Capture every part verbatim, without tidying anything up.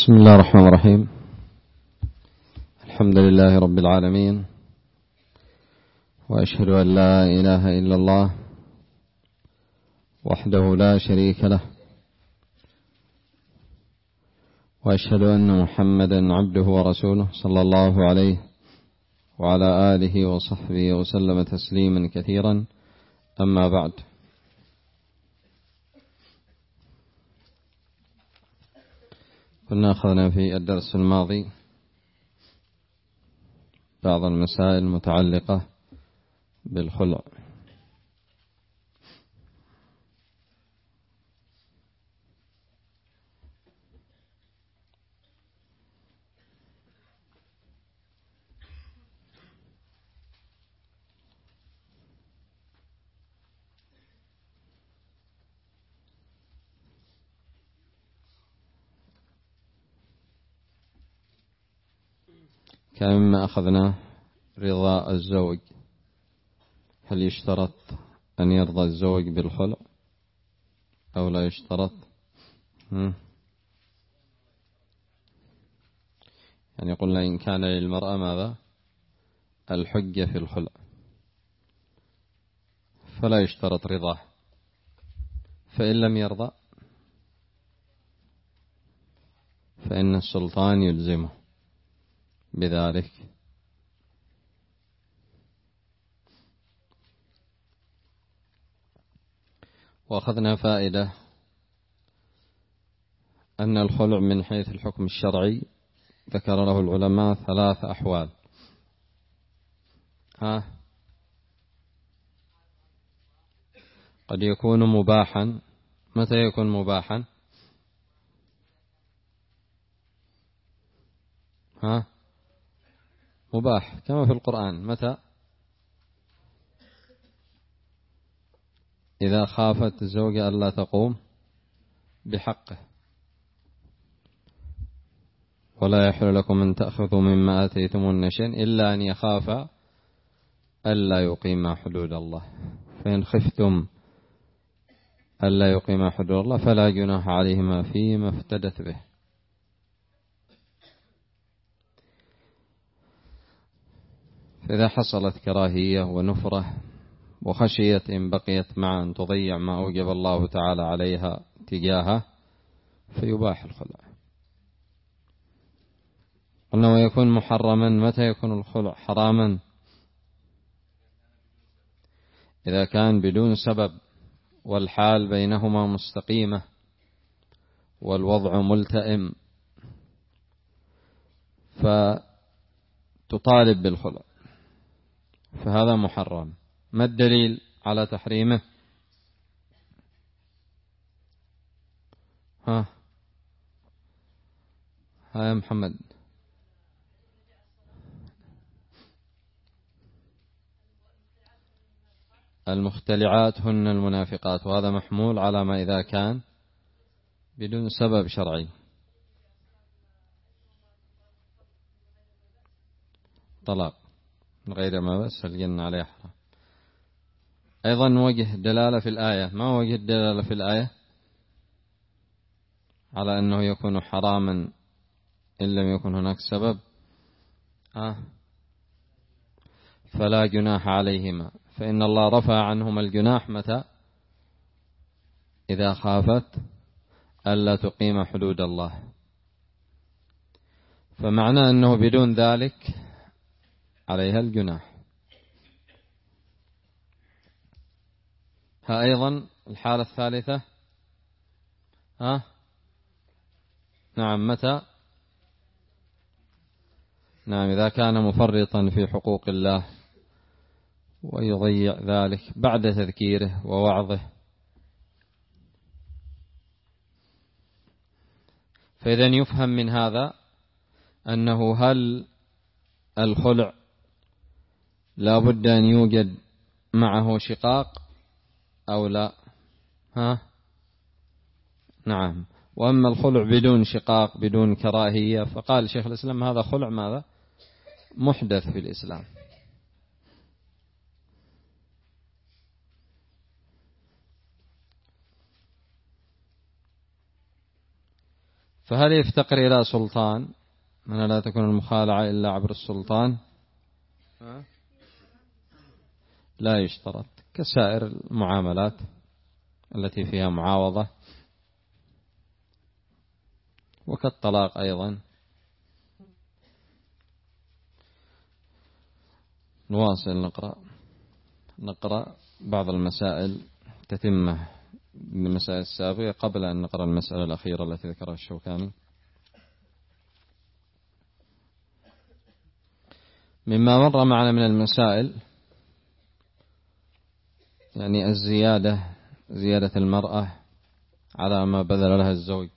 بسم الله الرحمن الرحيم. الحمد لله رب العالمين، وأشهد أن لا إله إلا الله وحده لا شريك له، وأشهد أن محمدا عبده ورسوله صلى الله عليه وعلى آله وصحبه وسلم تسليما كثيرا. أما بعد، كنا أخذنا في الدرس الماضي بعض المسائل المتعلقة بالخلع. كان مما أخذنا رضا الزوج، هل يشترط أن يرضى الزوج بالخلع أو لا يشترط؟ يعني قلنا إن كان للمرأة ماذا؟ الحجة في الخلع، فلا يشترط رضاه، فإن لم يرضى فإن السلطان يلزمه بذلك. وأخذنا فائدة أن الخلع من حيث الحكم الشرعي ذكر له العلماء ثلاث أحوال. ها قد يكون مباحا. متى يكون مباحا؟ ها مباح كما في القرآن. متى؟ إذا خافت الزوجة ألا تقوم بحقه. ولا يحل لكم أن تأخذوا مما آتيتموهن شيئا إلا أن يخافا ألا يقيما حدود الله، فإن خفتم ألا يقيما حدود الله فلا جناح عليهما فيما افتدت به. فإذا حصلت كراهية ونفرة وخشية إن بقيت مع أن تضيع ما أوجب الله تعالى عليها تجاهه فيباح الخلع. قلنا ويكون محرما. متى يكون الخلع حراما؟ إذا كان بدون سبب والحال بينهما مستقيمة والوضع ملتئم فتطالب بالخلع، فهذا محرم. ما الدليل على تحريمه؟ ها ها يا محمد. المختلعات هن المنافقات، وهذا محمول على ما إذا كان بدون سبب شرعي. طلاق من غير ما بس الجنة عليه حرام. أيضا وجه دلالة في الآية. ما وجه الدلالة في الآية على أنه يكون حراما إن لم يكن هناك سبب؟ آه. فلا جناح عليهما، فإن الله رفع عنهما الجناح متى؟ إذا خافت ألا تقيم حدود الله. فمعنى أنه بدون ذلك عليها الجناح. ها أيضا الحالة الثالثة. ها نعم. متى؟ نعم إذا كان مفرطا في حقوق الله ويضيع ذلك بعد تذكيره ووعظه. فإذا يفهم من هذا أنه هل الخلع لا بد أن يوجد معه شقاق أو لا؟ ها نعم. وأما الخلع بدون شقاق بدون كراهية فقال شيخ الإسلام هذا خلع ماذا؟ محدث في الإسلام. فهل يفتقر إلى سلطان من لا تكون المخالعة إلا عبر السلطان؟ لا يشترط، كسائر المعاملات التي فيها معاوضة، وكالطلاق أيضا. نواصل نقرأ نقرأ بعض المسائل تتمة للمسائل السابقة قبل أن نقرأ المسألة الأخيرة التي ذكرها الشوكاني. مما مر معنا من المسائل يعني الزيادة زيادة المرأة على ما بذل لها الزوج.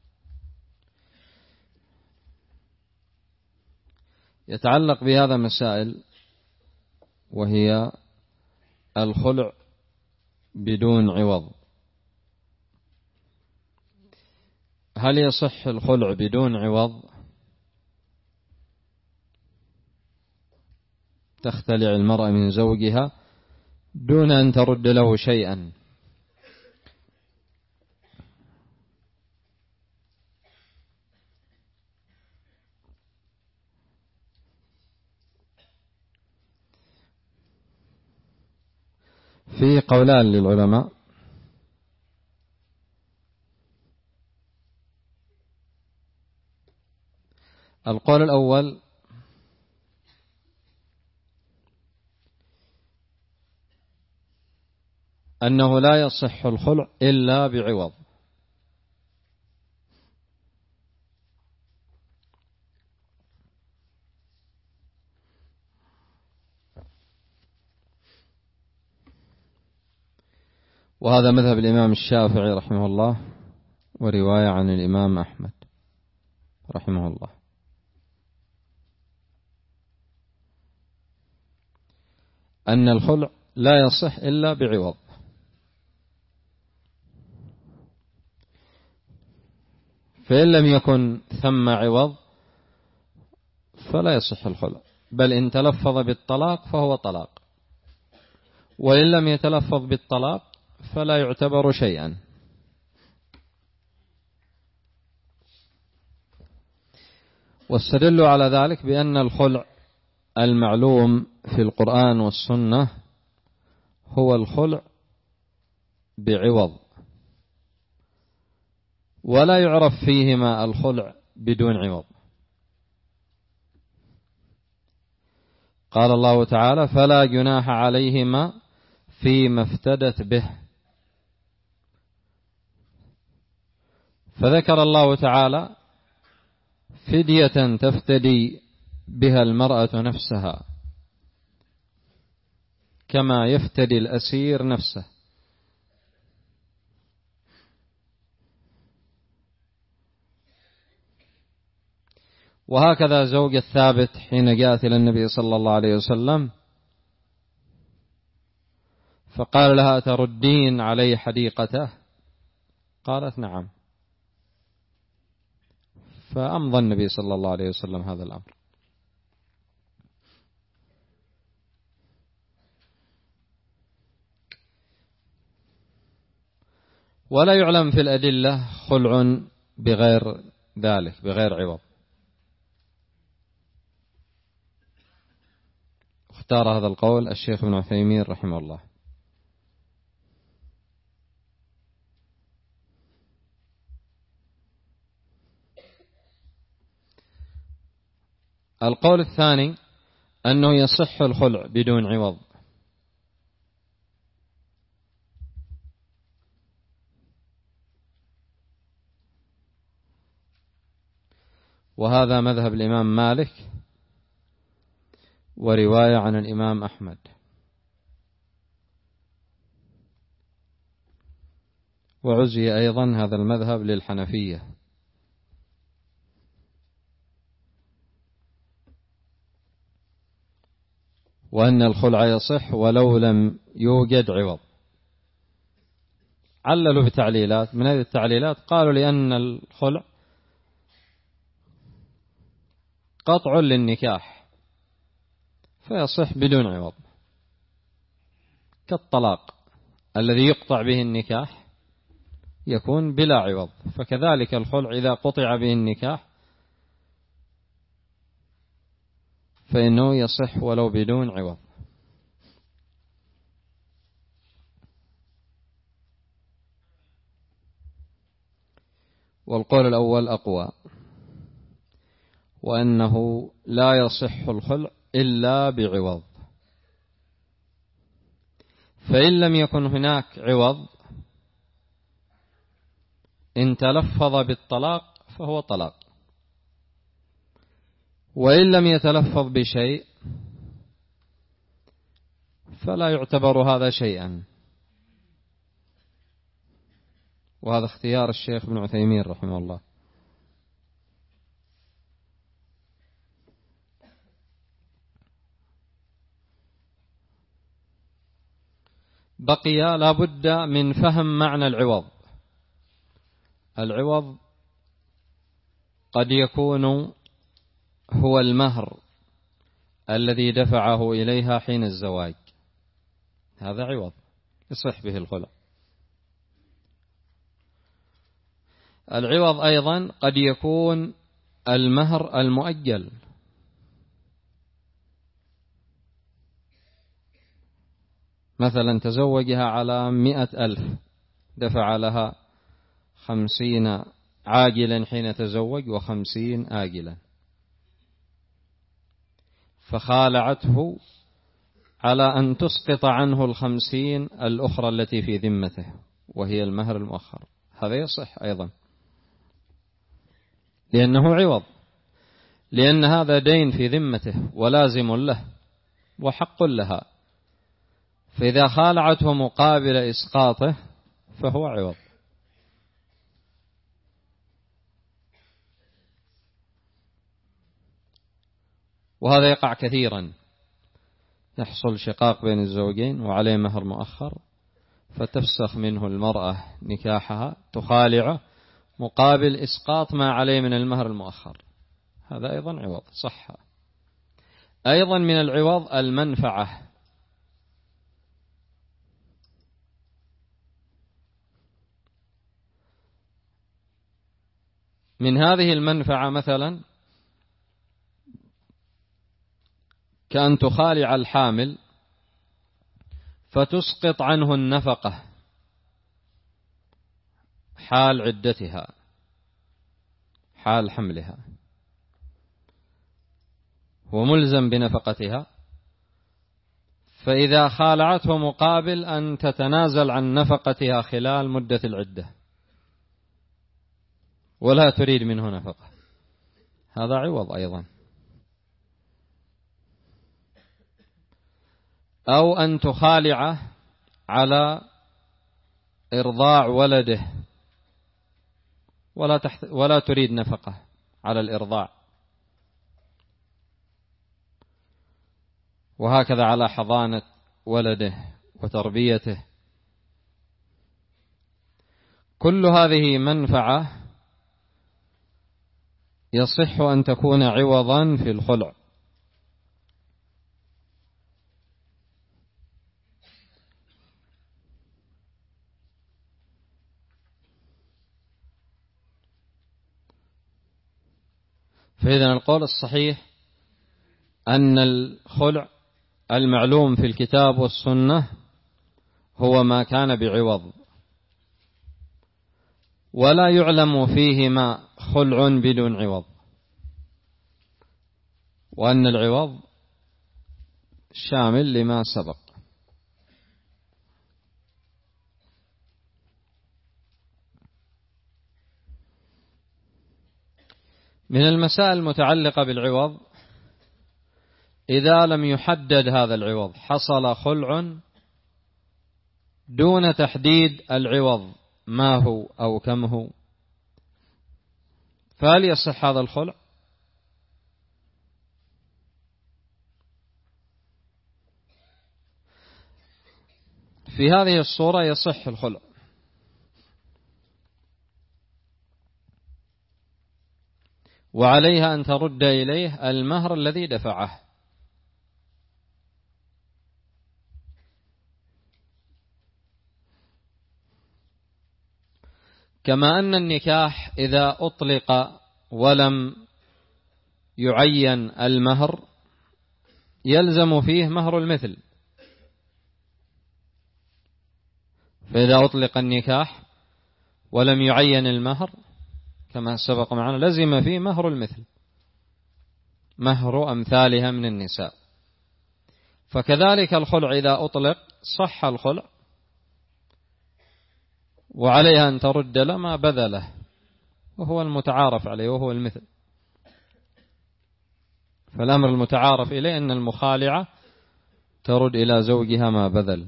يتعلق بهذا مسائل، وهي الخلع بدون عوض. هل يصح الخلع بدون عوض؟ تختلع المرأة من زوجها دون أن ترد له شيئا. في قولان للعلماء. القول الأول أنه لا يصح الخلع إلا بعوض، وهذا مذهب الإمام الشافعي رحمه الله، ورواية عن الإمام أحمد رحمه الله. أن الخلع لا يصح إلا بعوض. فإن لم يكن ثم عوض فلا يصح الخلع، بل إن تلفظ بالطلاق فهو طلاق، وإن لم يتلفظ بالطلاق فلا يعتبر شيئا. واستدلوا على ذلك بأن الخلع المعلوم في القرآن والسنة هو الخلع بعوض، ولا يعرف فيهما الخلع بدون عوض. قال الله تعالى: فلا جناح عليهما فيما افتدت به. فذكر الله تعالى فدية تفتدي بها المرأة نفسها كما يفتدي الأسير نفسه. وهكذا زوج الثابت حين جاءت إلى النبي صلى الله عليه وسلم فقال لها: تردين علي حديقته؟ قالت: نعم. فأمضى النبي صلى الله عليه وسلم هذا الأمر. ولا يعلم في الأدلة خلع بغير ذلك، بغير عوض. اختار هذا القول الشيخ ابن عثيمين رحمه الله. القول الثاني أنه يصح الخلع بدون عوض، وهذا مذهب الإمام مالك ورواية عن الإمام أحمد. وعزي أيضا هذا المذهب للحنفية. وأن الخلع يصح ولو لم يوجد عوض. عللوا بتعليلات، من هذه التعليلات قالوا لأن الخلع قطع للنكاح فيصح بدون عوض، كالطلاق الذي يقطع به النكاح يكون بلا عوض. فكذلك الخلع إذا قطع به النكاح فإنه يصح ولو بدون عوض. والقول الأول أقوى، وأنه لا يصح الخلع إلا بعوض. فإن لم يكن هناك عوض إن تلفظ بالطلاق فهو طلاق، وإن لم يتلفظ بشيء فلا يعتبر هذا شيئا. وهذا اختيار الشيخ ابن عثيمين رحمه الله. بقي لا بد من فهم معنى العوض. العوض قد يكون هو المهر الذي دفعه إليها حين الزواج، هذا عوض يصح به الخلع. العوض أيضا قد يكون المهر المؤجل، مثلا تزوجها على مئة ألف، دفع لها خمسين عاجلا حين تزوج وخمسين آجلا، فخالعته على أن تسقط عنه الخمسين الأخرى التي في ذمته وهي المهر المؤخر، هذا يصح أيضا لأنه عوض، لأن هذا دين في ذمته ولازم له وحق لها، فإذا خالعته مقابل إسقاطه فهو عوض. وهذا يقع كثيرا، يحصل شقاق بين الزوجين وعليه مهر مؤخر فتفسخ منه المرأة نكاحها، تخالعه مقابل إسقاط ما عليه من المهر المؤخر، هذا أيضا عوض صح. أيضا من العوض المنفعة، من هذه المنفعة مثلا كأن تخالع الحامل فتسقط عنه النفقة حال عدتها حال حملها، هو ملزم بنفقتها، فإذا خالعته مقابل أن تتنازل عن نفقتها خلال مدة العدة ولا تريد منه نفقة، هذا عوض أيضا. أو أن تخالعه على إرضاع ولده ولا, تحت ولا تريد نفقة على الإرضاع، وهكذا على حضانة ولده وتربيته، كل هذه منفعة يصح أن تكون عوضا في الخلع. فإذا القول الصحيح أن الخلع المعلوم في الكتاب والسنة هو ما كان بعوض، ولا يعلم فيهما خلع بدون عوض، وأن العوض شامل لما سبق. من المسائل المتعلقة بالعوض إذا لم يحدد هذا العوض، حصل خلع دون تحديد العوض ما هو أو كم هو، فهل يصح هذا الخلع؟ في هذه الصورة يصح الخلع، وعليها أن ترد إليه المهر الذي دفعه. كما أن النكاح إذا أطلق ولم يعين المهر يلزم فيه مهر المثل، فإذا أطلق النكاح ولم يعين المهر كما سبق معنا لزم فيه مهر المثل، مهر أمثالها من النساء. فكذلك الخلع إذا أطلق صح الخلع وعليها أن ترد له ما بذله وهو المتعارف عليه وهو المثل. فالأمر المتعارف إليه أن المخالعة ترد إلى زوجها ما بذل،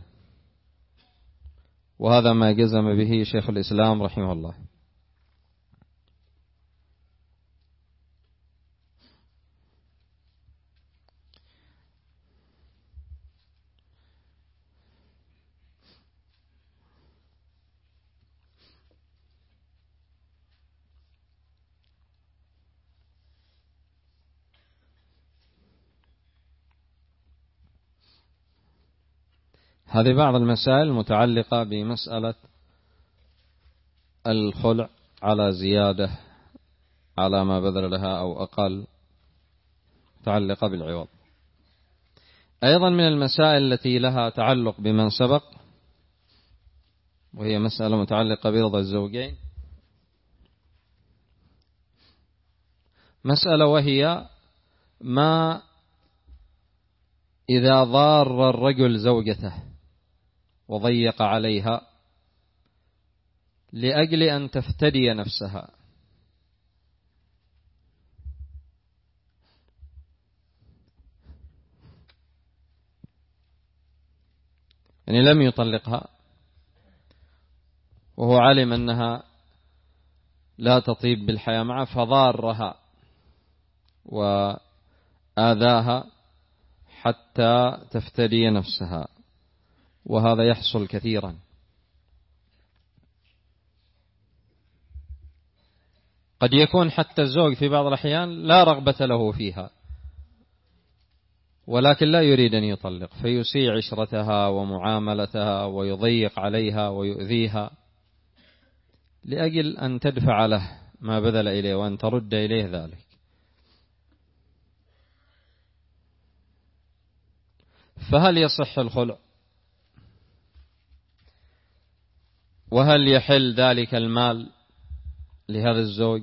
وهذا ما جزم به شيخ الإسلام رحمه الله. هذه بعض المسائل المتعلقة بمسألة الخلع على زيادة على ما بذل لها أو أقل متعلقة بالعوض. أيضا من المسائل التي لها تعلق بمن سبق وهي مسألة متعلقة برضا الزوجين، مسألة وهي ما إذا ضار الرجل زوجته وضيق عليها لأجل أن تفتدي نفسها، يعني لم يطلقها وهو علم أنها لا تطيب بالحياة معه فضارها وآذاها حتى تفتدي نفسها، وهذا يحصل كثيرا. قد يكون حتى الزوج في بعض الأحيان لا رغبة له فيها ولكن لا يريد أن يطلق، فيسيء عشرتها ومعاملتها ويضيق عليها ويؤذيها لأجل أن تدفع له ما بذل إليه وأن ترد إليه ذلك. فهل يصح الخلع؟ وهل يحل ذلك المال لهذا الزوج؟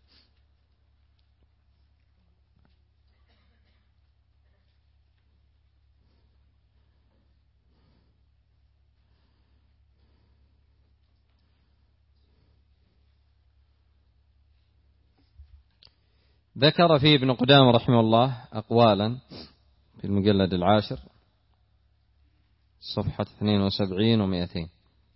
ذكر فيه ابن قدامة رحمه الله أقوالا في المجلد العاشر صفحة اثنين وسبعين ومئتين.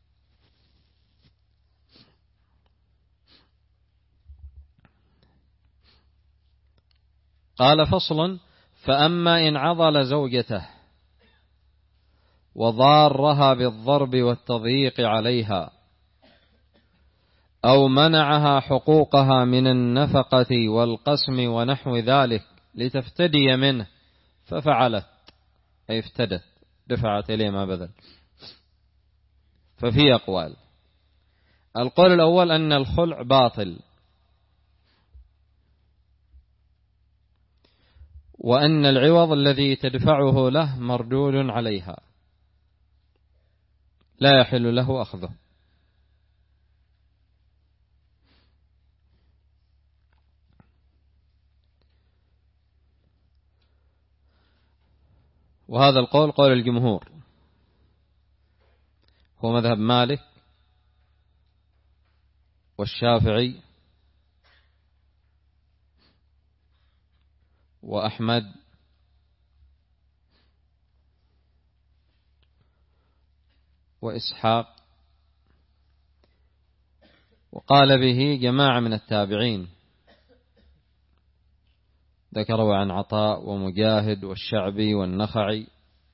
قال: فصل: فأما إن عضل زوجته وضارها بالضرب والتضييق عليها أو منعها حقوقها من النفقة والقسم ونحو ذلك لتفتدي منه ففعلت، أي افتدت، دفعت إليه ما بذل. ففي أقوال. القول الأول أن الخلع باطل، وأن العوض الذي تدفعه له مردود عليها لا يحل له أخذه. وهذا القول قول الجمهور، هو مذهب مالك والشافعي وأحمد وإسحاق، وقال به جماعة من التابعين، ذكروا عن عطاء ومجاهد والشعبي والنخعي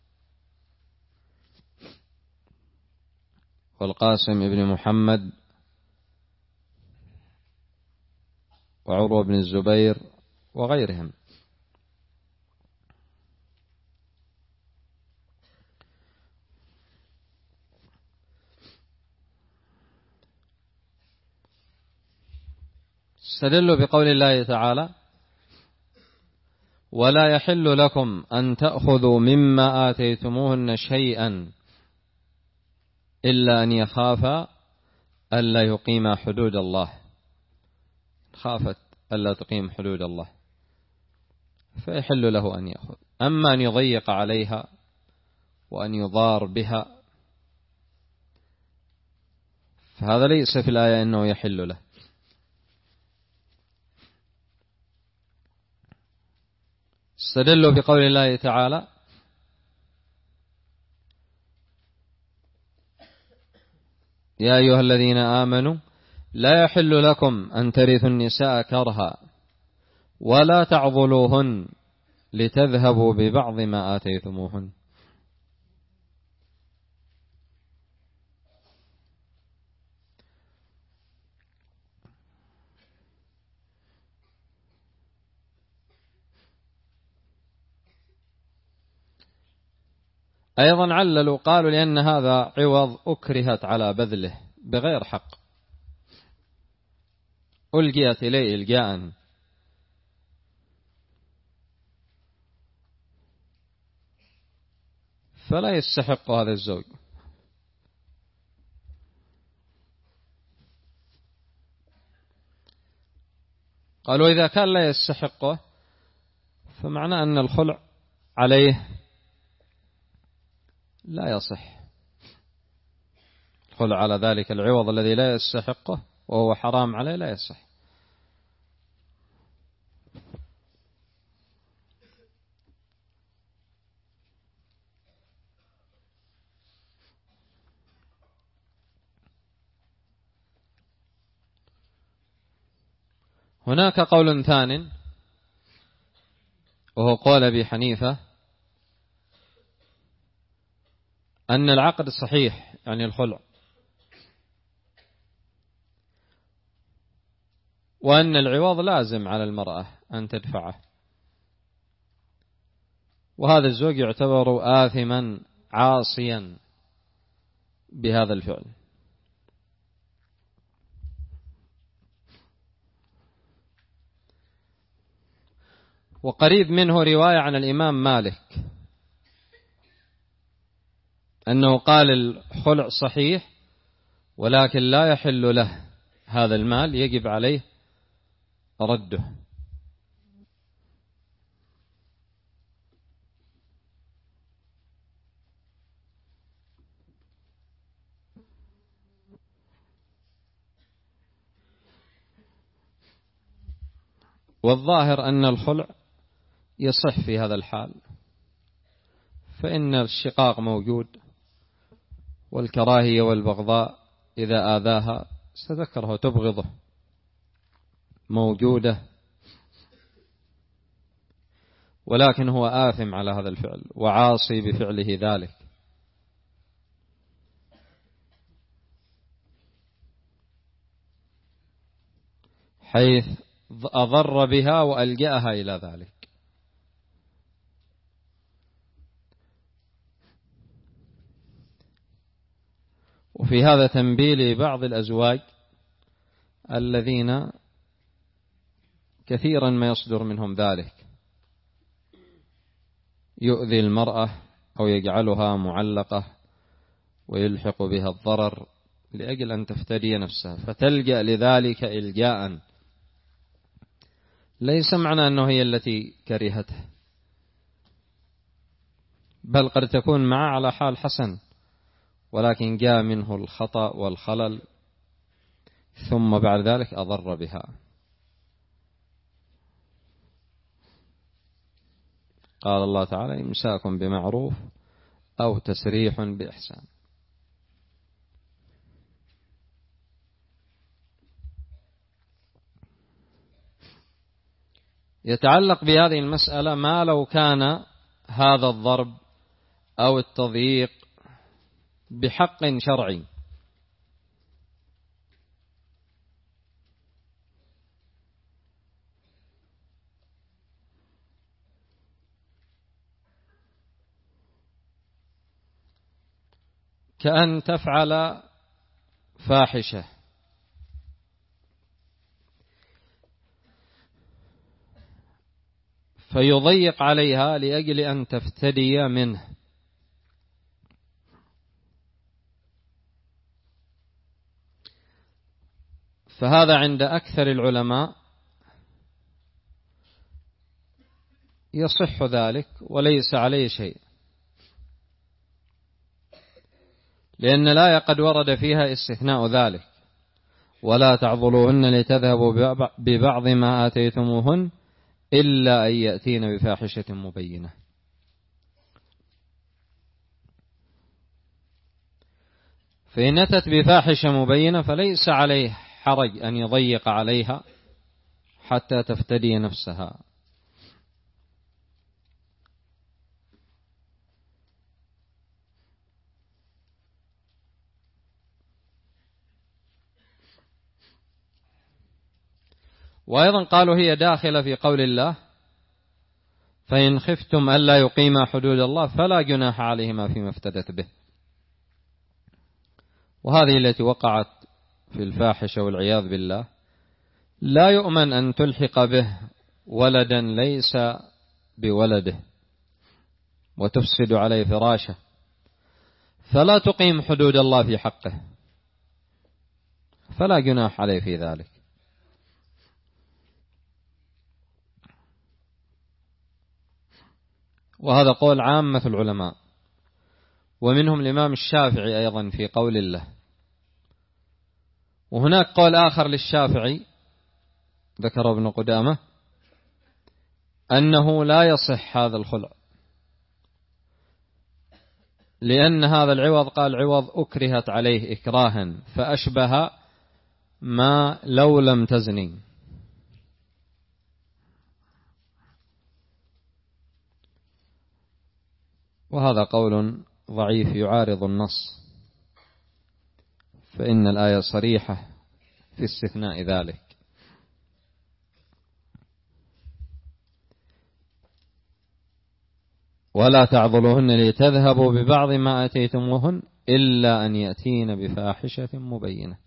والقاسم ابن محمد وعروة بن الزبير وغيرهم. استدلوا بقول الله تعالى: ولا يحل لكم أن تأخذوا مما آتيتموهن شيئا إلا أن يخافا ألا يقيما حدود الله. خافت ألا تقيم حدود الله فيحل له أن يأخذ. أما أن يضيق عليها وأن يضار بها فهذا ليس في الآية أنه يحل له. استدلوا بقول الله تعالى: يا أيها الذين آمنوا لا يحل لكم أن ترثوا النساء كرها ولا تعضلوهن لتذهبوا ببعض ما آتيتموهن. أيضا عللوا قالوا: لأن هذا عوض أكرهت على بذله بغير حق، ألقيت إليه إلقاء، فلا يستحق هذا الزوج. قالوا: إذا كان لا يستحقه فمعنى أن الخلع عليه لا يصح. الخلع على ذلك العوض الذي لا يستحقه وهو حرام عليه لا يصح. هناك قول ثاني وهو قول أبي حنيفة أن العقد صحيح، يعني الخلع، وأن العوض لازم على المرأة أن تدفعه، وهذا الزوج يعتبر آثما عاصيا بهذا الفعل. وقريب منه رواية عن الإمام مالك أنه قال: الخلع صحيح ولكن لا يحل له هذا المال، يجب عليه رده. والظاهر أن الخلع يصح في هذا الحال، فإن الشقاق موجود، والكراهية والبغضاء إذا آذاها ستكره وتبغضه موجودة، ولكن هو آثم على هذا الفعل وعاصي بفعله ذلك، حيث أضر بها وألجأها إلى ذلك. وفي هذا تنبيه لبعض الأزواج الذين كثيرا ما يصدر منهم ذلك، يؤذي المرأة أو يجعلها معلقة ويلحق بها الضرر لأجل أن تفتدي نفسها، فتلجأ لذلك إلجاء، ليس معنى أنه هي التي كرهته، بل قد تكون معه على حال حسن، ولكن جاء منه الخطأ والخلل ثم بعد ذلك أضر بها. قال الله تعالى: إمساك بمعروف أو تسريح بإحسان. يتعلق بهذه المسألة ما لو كان هذا الضرب أو التضييق بحق شرعي، كأن تفعل فاحشة فيضيق عليها لأجل أن تفتدي منه. فهذا عند أكثر العلماء يصح ذلك وليس عليه شيء، لأن الآية قد ورد فيها استثناء ذلك: ولا تعضلوهن لتذهبوا ببعض ما آتيتموهن إلا أن يأتين بفاحشة مبينة. فإن أتت بفاحشة مبينة فليس عليه حرج أن يضيق عليها حتى تفتدي نفسها. وأيضا قالوا هي داخلة في قول الله: فإن خفتم ألا يقيما حدود الله فلا جناح عليهما فيما افتدت به. وهذه التي وقعت في الفاحشة والعياذ بالله لا يؤمن أن تلحق به ولدا ليس بولده وتفسد عليه فراشه، فلا تقيم حدود الله في حقه، فلا جناح عليه في ذلك. وهذا قول عامة العلماء، ومنهم الإمام الشافعي أيضا في قول الله. وهناك قول آخر للشافعي ذكره ابن قدامة أنه لا يصح هذا الخلع، لأن هذا العوض قال عوض أكرهت عليه إكراها فأشبه ما لو لم تزني. وهذا قول ضعيف يعارض النص، فإن الآية صريحة في استثناء ذلك. ولا تعضلوهن لتذهبوا ببعض ما آتيتموهن إلا أن يأتين بفاحشة مبينة.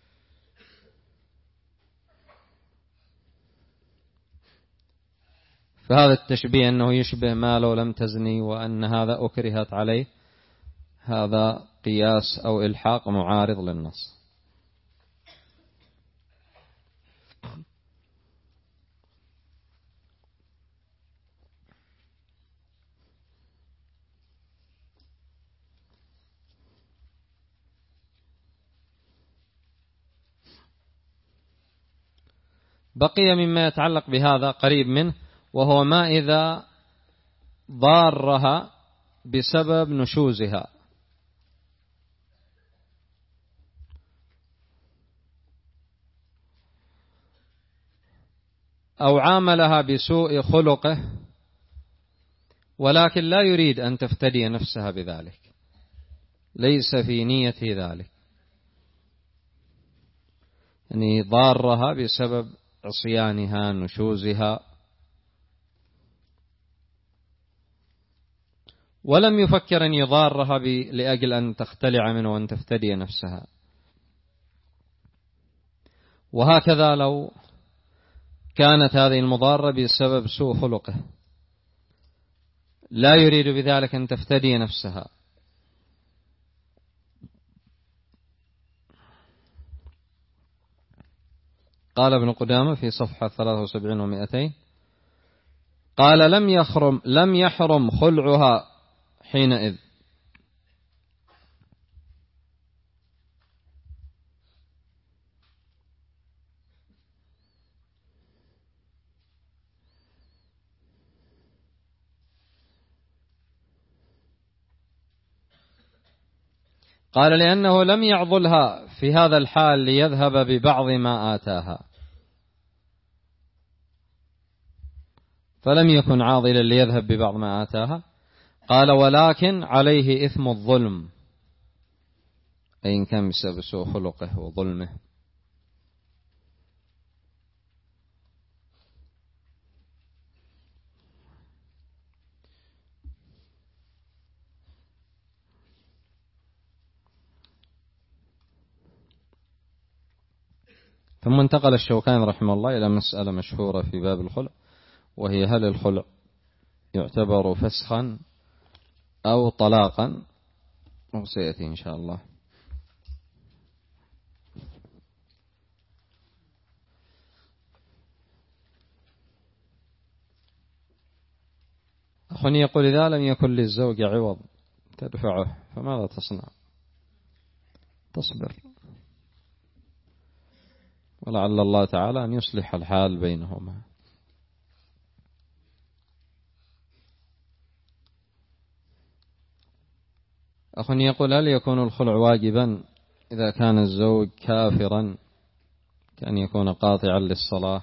فهذا التشبيه أنه يشبه ما لو لم تزني وأن هذا أكرهت عليه، هذا قياس أو إلحاق معارض للنص. بقي مما يتعلق بهذا قريب منه، وهو ما إذا ضارها بسبب نشوزها أو عاملها بسوء خلقه ولكن لا يريد أن تفتدي نفسها بذلك، ليس في نيته ذلك، يعني ضارها بسبب عصيانها نشوزها، ولم يفكر أن يضارها لأجل أن تختلع منه وأن تفتدي نفسها. وهكذا لو كانت هذه المضارة بسبب سوء خلقه لا يريد بذلك أن تفتدي نفسها، قال ابن قدامة في صفحة ثلاثة وسبعين ومئتين قال لم يحرم لم يحرم خلعها حينئذ، قال لأنه لم يعضلها في هذا الحال ليذهب ببعض ما آتاها، فلم يكن عاضلا ليذهب ببعض ما آتاها. قال ولكن عليه إثم الظلم، أي إن كان بسبب سوء خلقه وظلمه. ثم انتقل الشوكاني رحمه الله إلى مسألة مشهورة في باب الخلع، وهي هل الخلع يعتبر فسخا أو طلاقا، وسيأتي إن شاء الله. أخني يقول إذا لم يكن للزوج عوض تدفعه فماذا تصنع؟ تصبر، ولعل الله تعالى أن يصلح الحال بينهما. أخني يقول هل يكون الخلع واجبا إذا كان الزوج كافرا كأن يكون قاطعا للصلاة؟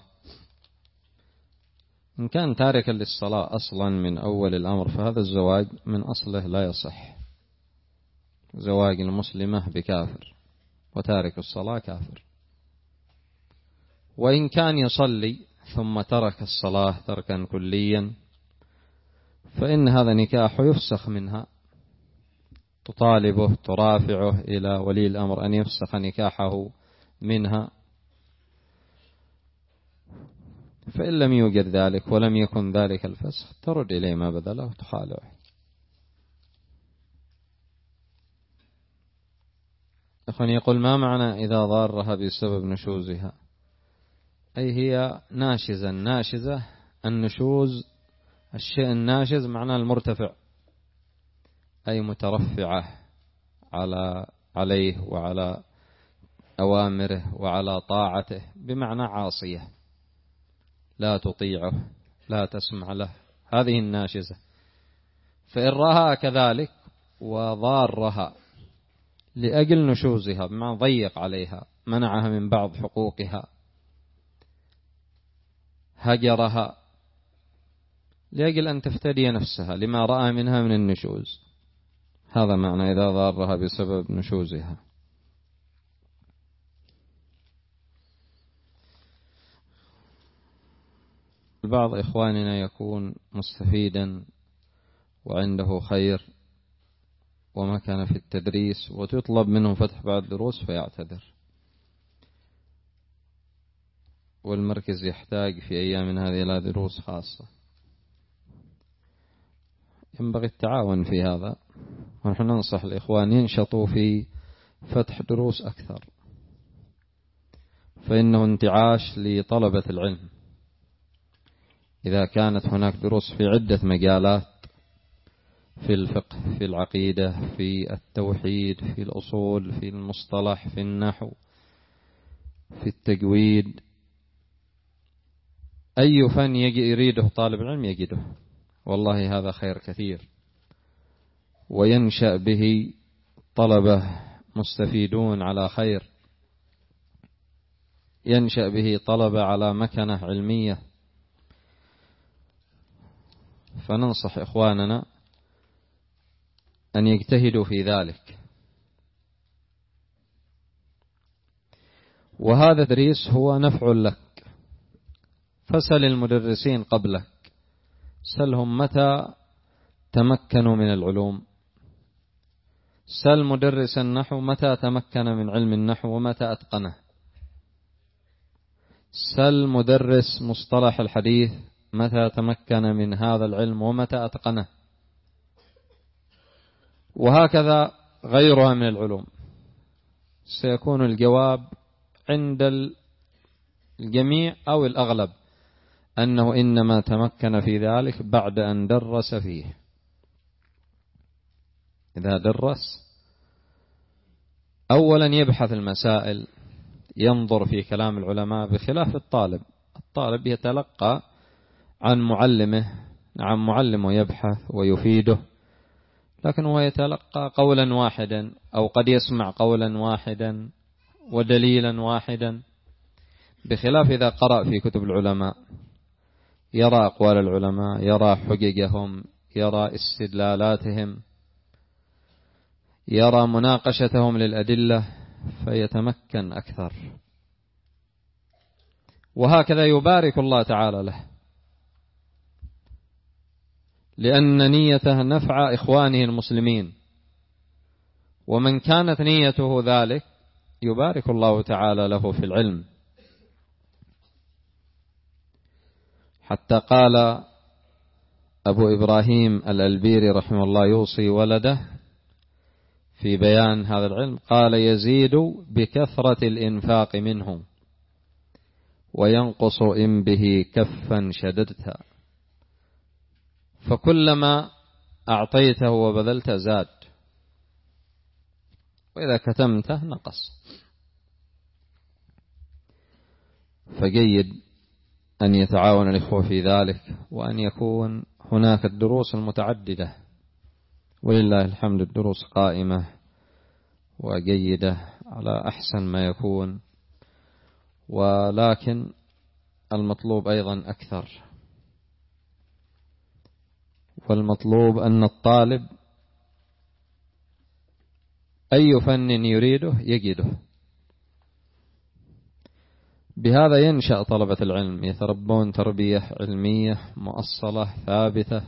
إن كان تاركا للصلاة أصلا من أول الأمر فهذا الزواج من أصله لا يصح. زواج المسلمة بكافر وتارك الصلاة كافر. وإن كان يصلي ثم ترك الصلاة تركا كليا فإن هذا نكاح يفسخ منها، تطالبه ترافعه إلى ولي الأمر أن يفسخ نكاحه منها، فإن لم يوجد ذلك ولم يكن ذلك الفسخ ترد إليه ما بذله وتخالعه. أخواني يقول ما معنى إذا ضارها بسبب نشوزها؟ أي هي ناشزة. الناشزة النشوز الشيء الناشز معناه المرتفع، أي مترفعة على عليه وعلى أوامره وعلى طاعته، بمعنى عاصية لا تطيعه لا تسمع له، هذه الناشزة. فإن رأها كذلك وضارها لأجل نشوزها بمعنى ضيق عليها، منعها من بعض حقوقها، هجرها لأجل أن تفتدي نفسها لما رأى منها من النشوز، هذا معنى إذا ضارها بسبب نشوزها. بعض إخواننا يكون مستفيدا وعنده خير ومكان في التدريس وتطلب منه فتح بعض الدروس فيعتذر، والمركز يحتاج في أيام هذه إلى دروس خاصة. ينبغي التعاون في هذا، ونحن ننصح الإخوان ينشطوا في فتح دروس أكثر، فإنه انتعاش لطلبة العلم. إذا كانت هناك دروس في عدة مجالات، في الفقه، في العقيدة، في التوحيد، في الأصول، في المصطلح، في النحو، في التجويد، أي فن يريده طالب العلم يجده، والله هذا خير كثير، وينشأ به طلبة مستفيدون على خير، ينشأ به طلبة على مكانة علمية. فننصح إخواننا أن يجتهدوا في ذلك. وهذا التدريس هو نفع لك، فسل المدرسين قبلك، سلهم متى تمكنوا من العلوم، سل مدرس النحو متى تمكن من علم النحو ومتى أتقنه، سل مدرس مصطلح الحديث متى تمكن من هذا العلم ومتى أتقنه، وهكذا غيرها من العلوم. سيكون الجواب عند الجميع أو الأغلب أنه إنما تمكن في ذلك بعد أن درس فيه. إذا درس أولا يبحث المسائل، ينظر في كلام العلماء، بخلاف الطالب. الطالب يتلقى عن معلمه، نعم معلمه يبحث ويفيده، لكن هو يتلقى قولا واحدا أو قد يسمع قولا واحدا ودليلا واحدا، بخلاف إذا قرأ في كتب العلماء يرى أقوال العلماء، يرى حججهم، يرى استدلالاتهم، يرى مناقشتهم للأدلة، فيتمكن أكثر. وهكذا يبارك الله تعالى له، لأن نيته نفع إخوانه المسلمين، ومن كانت نيته ذلك يبارك الله تعالى له في العلم. حتى قال أبو إبراهيم الألبيري رحمه الله يوصي ولده في بيان هذا العلم، قال: يزيد بكثرة الإنفاق منه وينقص إن به كفا شددتها، فكلما أعطيته وبذلته زاد، وإذا كتمته نقص. فجيد أن يتعاون الإخوة في ذلك، وأن يكون هناك الدروس المتعددة، ولله الحمد الدروس قائمة وجيدة على أحسن ما يكون، ولكن المطلوب أيضا أكثر، والمطلوب أن الطالب أي فن يريده يجده. بهذا ينشأ طلبة العلم، يتربون تربية علمية مؤصلة ثابتة.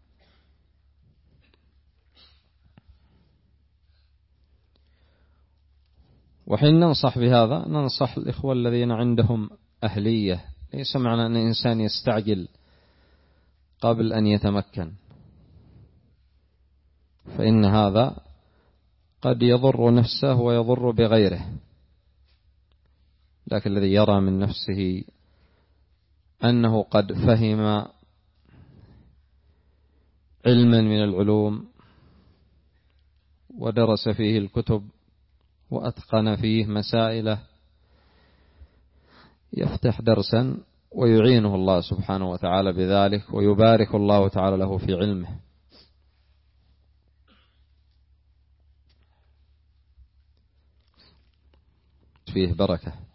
وحين ننصح بهذا ننصح الإخوة الذين عندهم أهلية، ليس معنى أن الإنسان يستعجل قبل أن يتمكن، فإن هذا قد يضر نفسه ويضر بغيره. لكن الذي يرى من نفسه أنه قد فهم علما من العلوم ودرس فيه الكتب وأتقن فيه مسائله، يفتح درسا ويعينه الله سبحانه وتعالى بذلك، ويبارك الله تعالى له في علمه. فيه بركة.